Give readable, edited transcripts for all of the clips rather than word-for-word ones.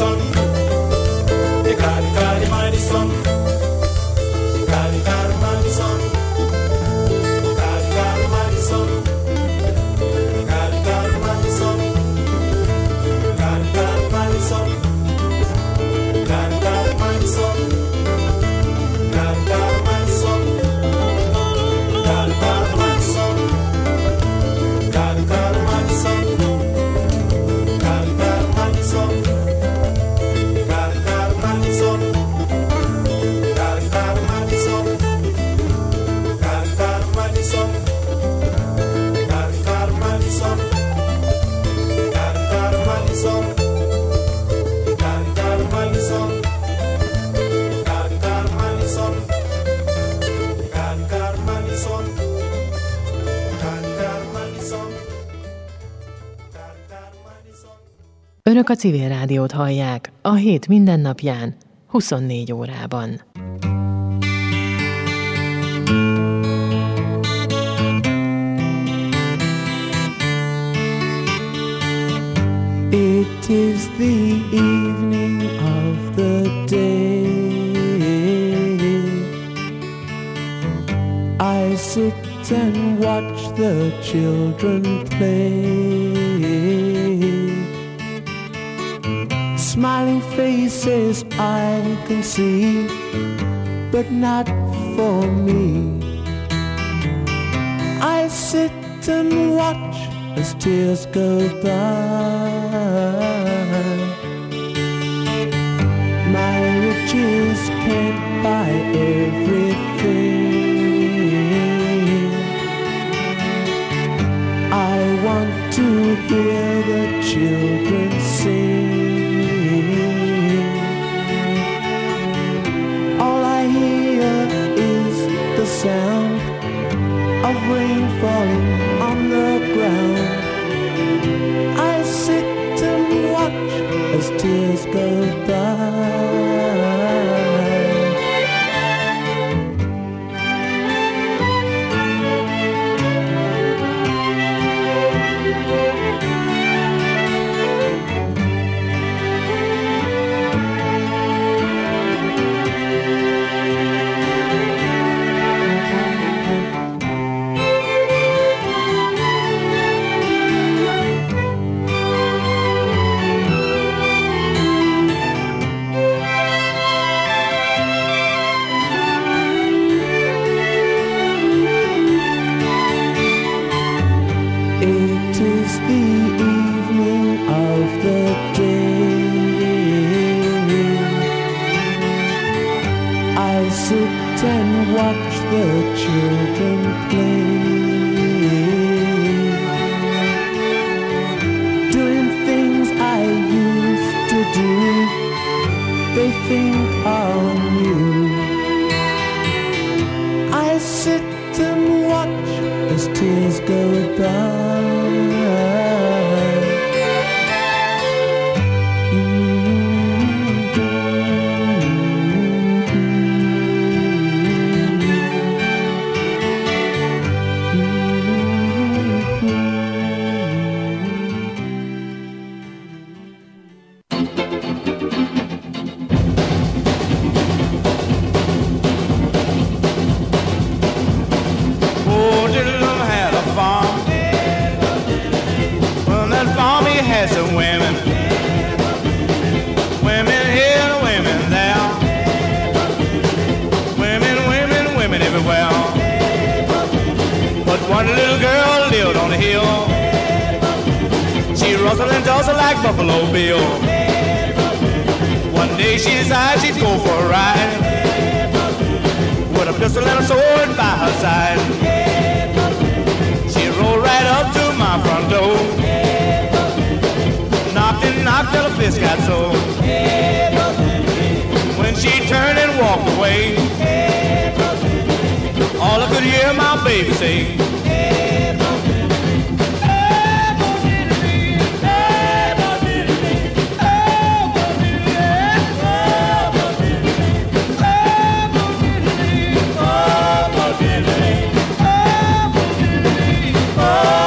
Madison. Hikari kari Madison. Hikari kari Madison. Hikari kari Madison. Hikari kari Madison. Hikari kari Madison. Hikari kari Madison. Hikari kari Madison. Hikari kari Madison. Hikari kari Madison. Önök a Civil Rádiót hallják a hét mindennapján, 24 órában. It is the evening of the day. I sit and watch the children play. Smiling faces I can see, but not for me. I sit and watch as tears go by. My riches can't buy everything. I want to hear the children sing. All I hear is the sound of rain falling on the ground. I sit and watch as tears go by.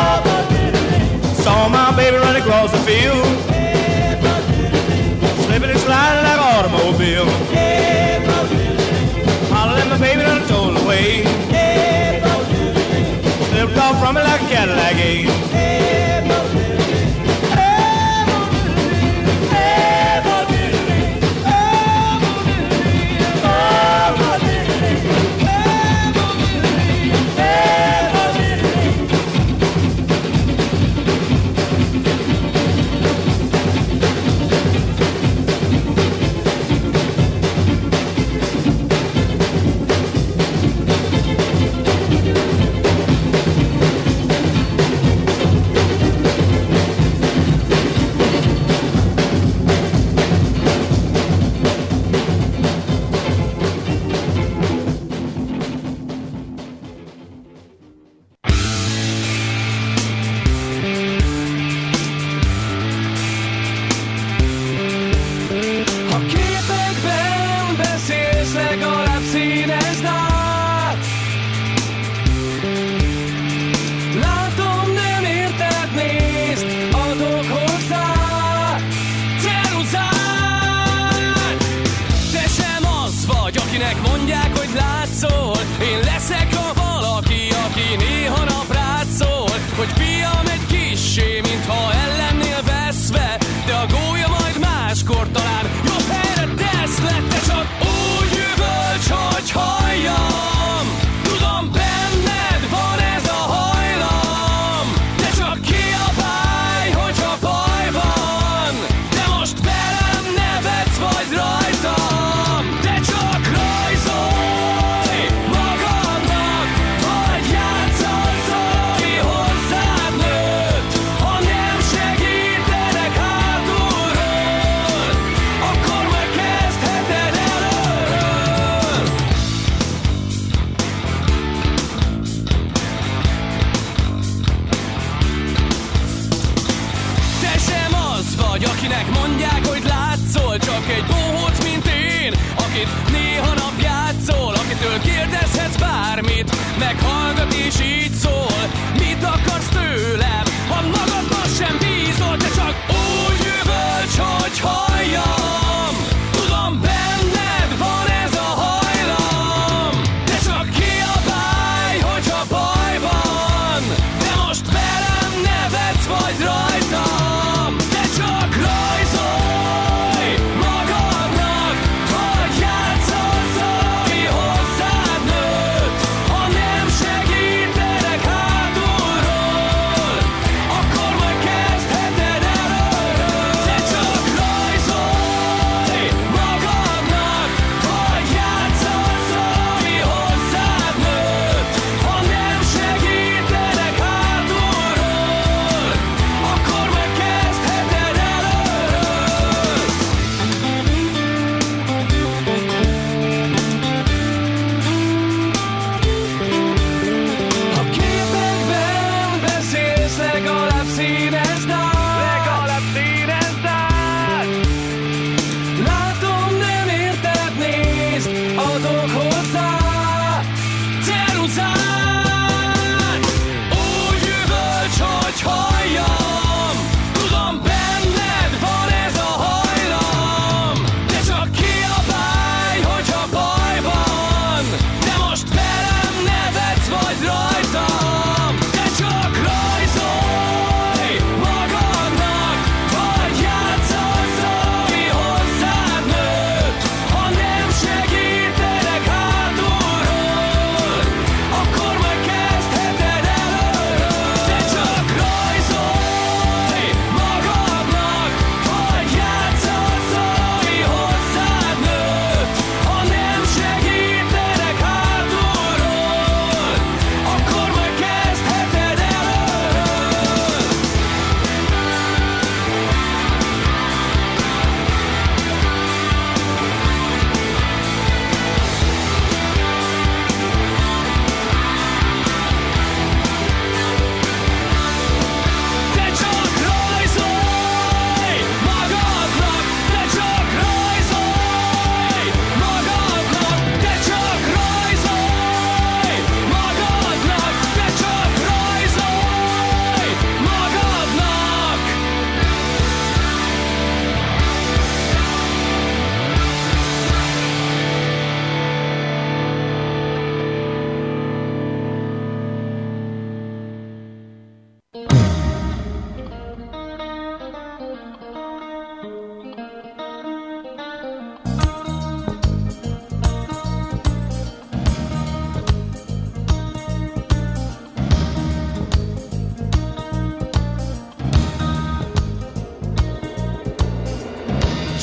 Saw my baby run across the field, slipping me like a Cadillac again.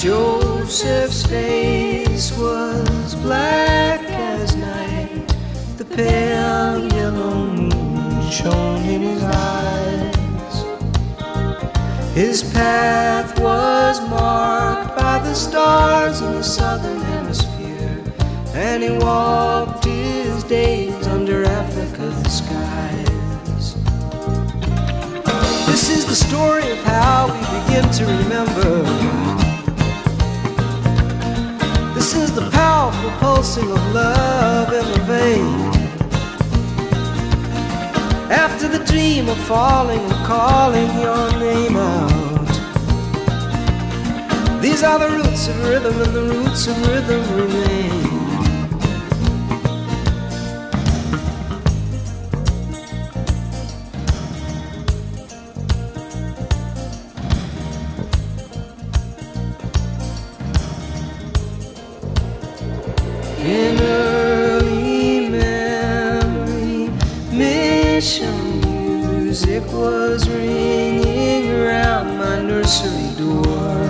Joseph's face was black as night. The pale yellow moon shone in his eyes. His path was marked by the stars in the southern hemisphere, and he walked his days under Africa's skies. This is the story of how we begin to remember. This is the powerful pulsing of love in the vein. After the dream of falling and calling your name out. These are the roots of rhythm, and the roots of rhythm remain. In early memory, mission music was ringing around my nursery door.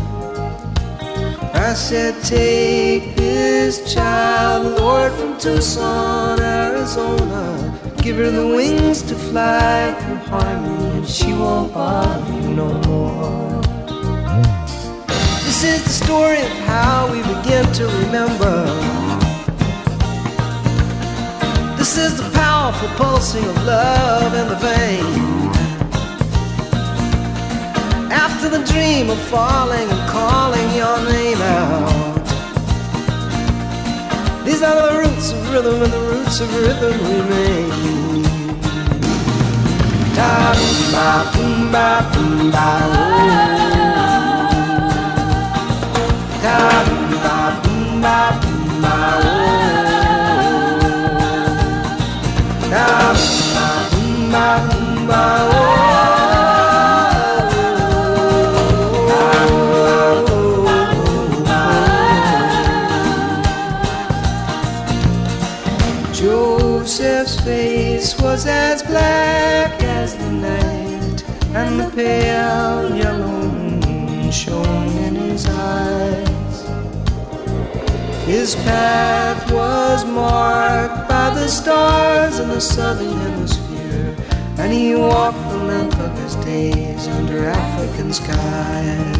I said, take this child, Lord, from Tucson, Arizona. Give her the wings to fly through harmony, and she won't bother you no more. This is the story of how we begin to remember. This is the powerful pulsing of love in the vein. After the dream of falling and calling your name out. These are the roots of rhythm, and the roots of rhythm remain. Ta-boom-ba-boom-ba-boom-ba, oh. Ta-boom-ba-boom-ba-boom-ba, oh. Ta-boom-ba-boom-ba-boom-ba, oh. Joseph's face was as black as the night, and the pale yellow moon shone in his eyes. His path was marked by the stars in the southern hemisphere, and he walked the length of his days under African skies.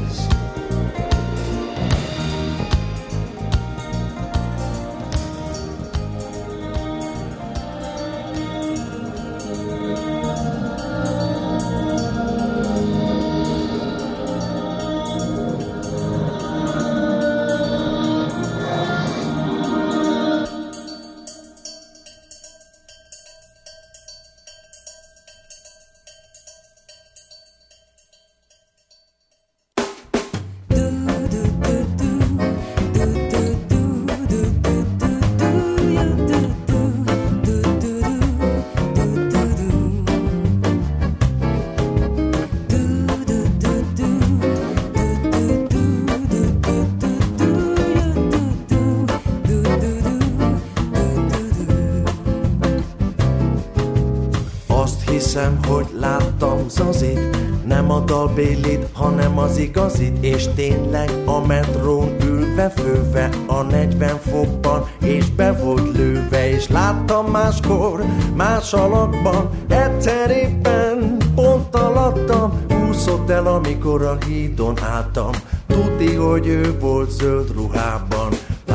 Hiszem, hogy láttam Zazit, nem a dalbélit, hanem az igazit. És tényleg a metrón ülve, főve a 40 fokban, és be volt lőve. És láttam máskor, más alakban, egyszer éppen pont alattam. Úszott el, amikor a hídon álltam, tudni, hogy ő volt zöld ruhában.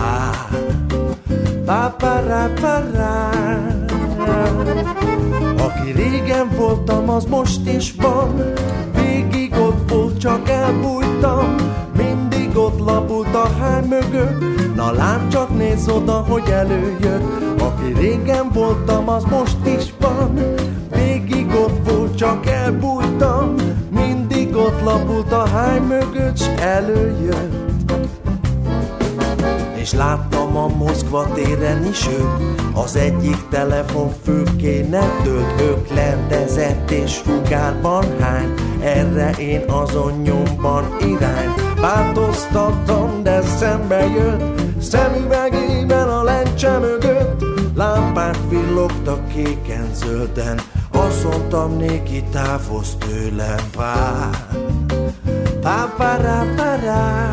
Aki régen voltam, az most is van. Végig ott volt, csak elbújtam. Mindig ott lapult a háj mögött. Na lám, csak nézz oda, hogy előjött. Aki régen voltam, az most is van. Végig ott volt, csak elbújtam. Mindig ott lapult a háj mögött, s előjött. És láttam a Moszkva téren is őt, az egyik telefonfülkének tölt, öklendezett és sugárban hány, erre én azon nyomban irány. Változtattam, de szembe jött, szemüvegében a lencse mögött, lámpák villogtak kéken-zölden, azt mondtam néki, távozz tőlem, Pápárápárá.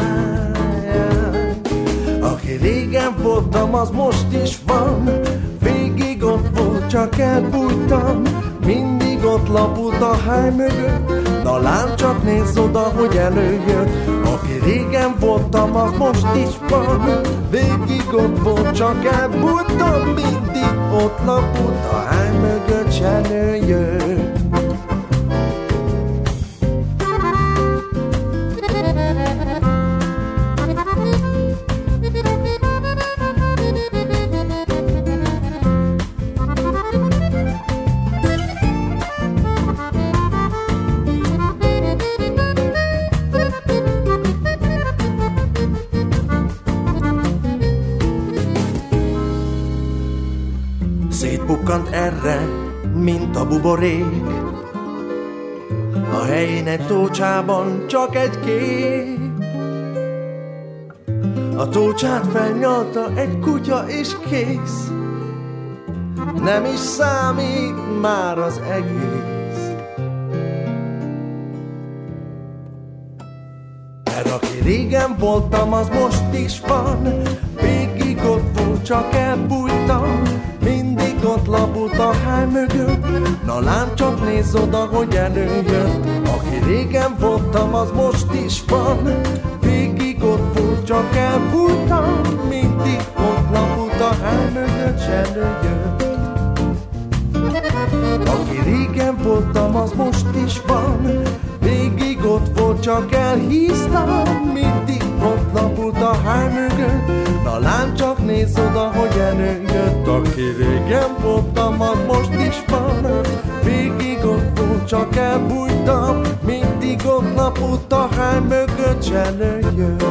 Aki régen voltam, az most is van. Végig ott volt, csak elbújtam. Mindig ott lapult a háj mögött. Na lám, csak nézz oda, hogy előjött. Aki régen voltam, az most is van. Végig ott volt, csak elbújtam. Mindig ott lapult a háj mögött, s előjött. Szétpukkant erre, mint a buborék. A helyén egy tócsában csak egy kép. A tócsát felnyalta egy kutya és kész. Nem is számít már az egész. Mert aki régen voltam, az most is van. Végig ott volt, csak elbújtam. Mindig ott lapult a háj mögött. Na lám, csak nézz oda, hogy előjött. Aki régen voltam, az most is van. Végig ott volt, csak elbújtam. Mindig ott lapult a háj mögött, s előjött. Aki régen voltam, az most is van. Végig ott volt, csak elhíztam. Mindig ott lapult a háj mögött. Na lám, csak nézz oda, hogy előjött. Aki régen voltam, az most is van. Végig ott volt, csak elbújtam. Mindig ott lapult a háj mögött, s előjött.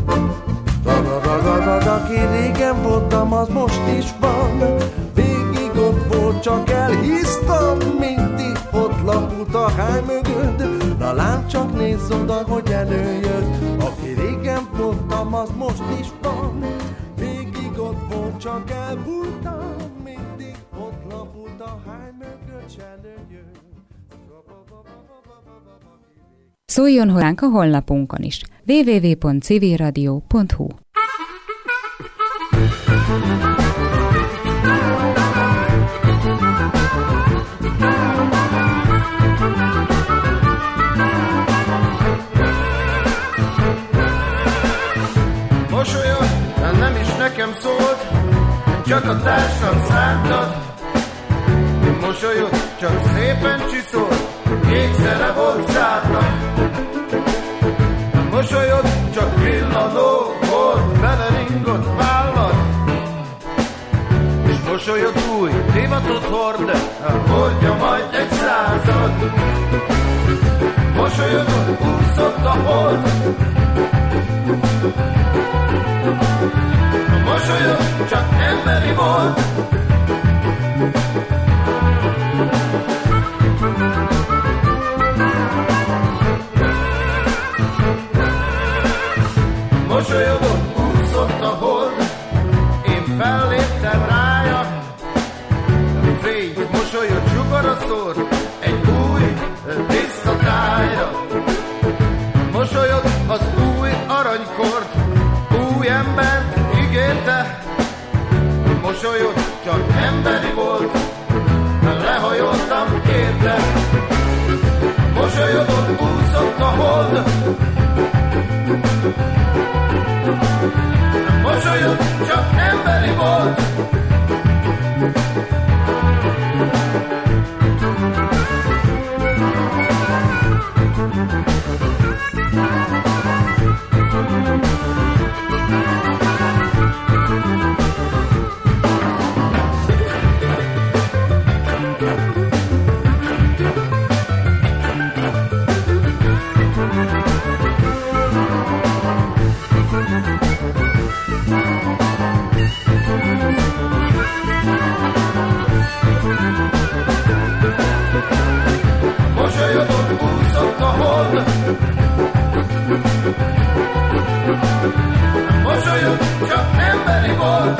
Aki régen voltam, az most is van. Végig ott volt, csak elhíztam. Mindig ott lapult a háj mögött. Na lám, csak nézz oda, hogy előjött. Aki régen voltam, az most is van. Végig ott volt, csak elbújtam. Mindig ott lapult a háj mögött, s előjött. Szóljon hozzánk a honlapunkon is. www.civilradio.hu. Mosolyod, nem is nekem szólt, csak a társam szántad. Mosolyod, csak szépen csiszolt, kékszere volt szárnak. Mosolyod, csak villanó volt, beleringott vállad. És mosolyod új divatot hord, hordja majd egy 100. Mosolyodon úszott a hold. Mosolyod csak emberi volt. Mosolyodon úszott a hold. Én felléptem rája. Fény mosolyod sugara szór egy új tiszta tájra. Mosolyod az új aranykort, új embert ígérte. Mosolyod csak emberi volt, lehajoltam érte. Mosolyodon úszott a hold. Mosolyod csak emberi volt. Mosolyodon úszott a hold. Mosolyod csak emberi volt.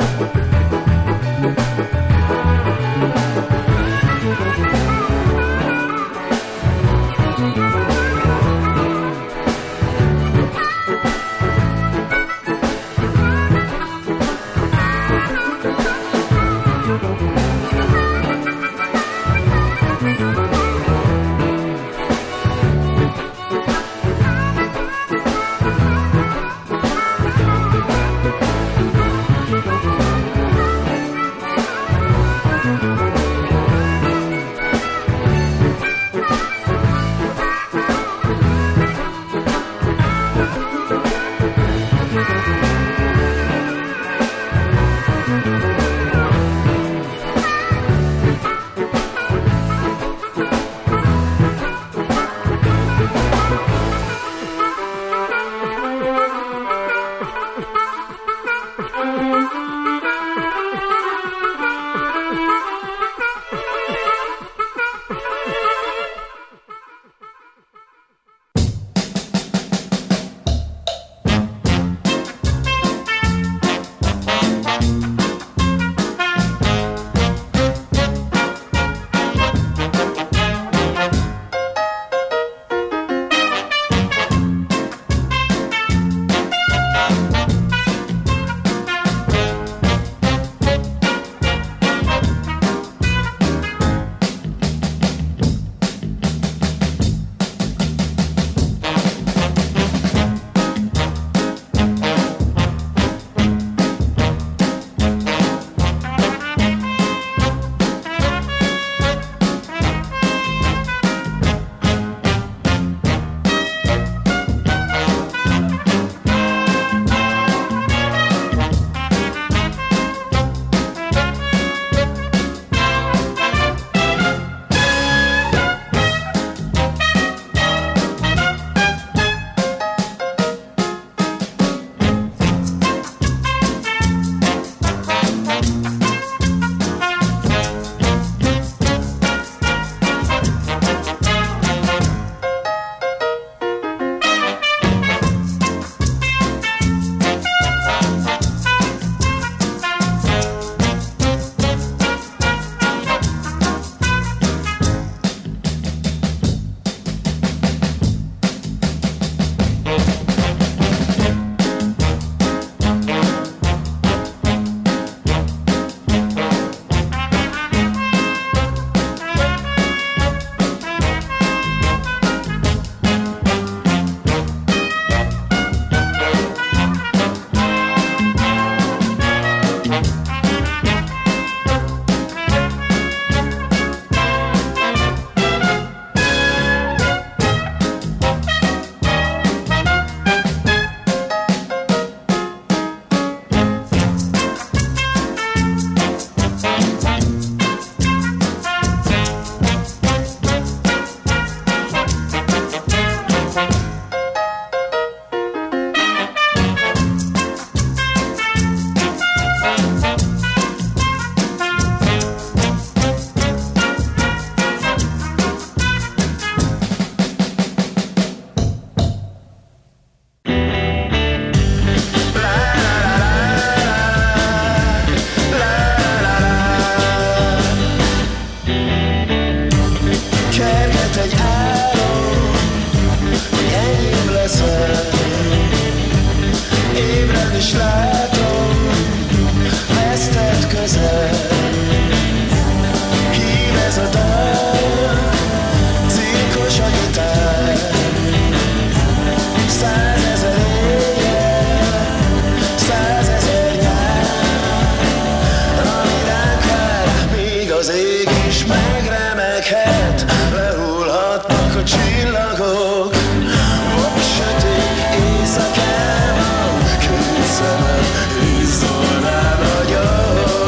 a csillagok, vak sötét éjszakában, két szemem izzol rá ragyog.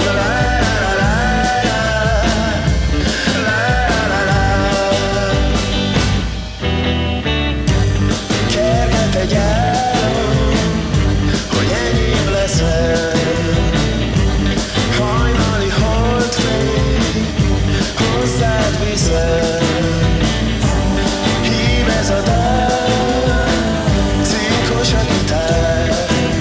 Kerget egy álom, hogy enyém leszel, hajnali holdfény, hozzád viszel. Hív ez a dal, cinkos a gitár,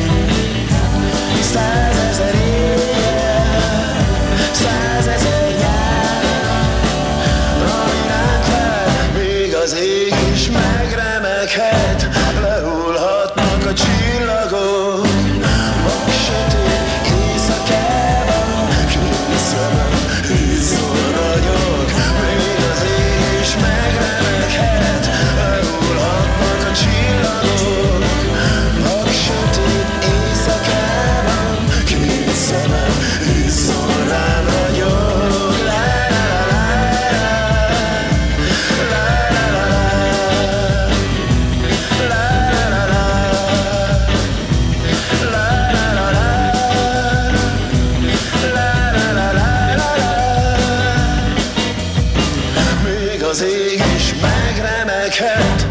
100 000 éjjel, 100 000 nyár, ami ránk vár, még az ég is megremeghet, lehullhatnak a csillagok, vak sötét éjszakában, két szemem izzol ragyog, még az ég is megremeghet, lehullhatnak a csillagok, vak sötét éjszakában, két szemem izzol rám ragyog. Még az ég is megremeghet,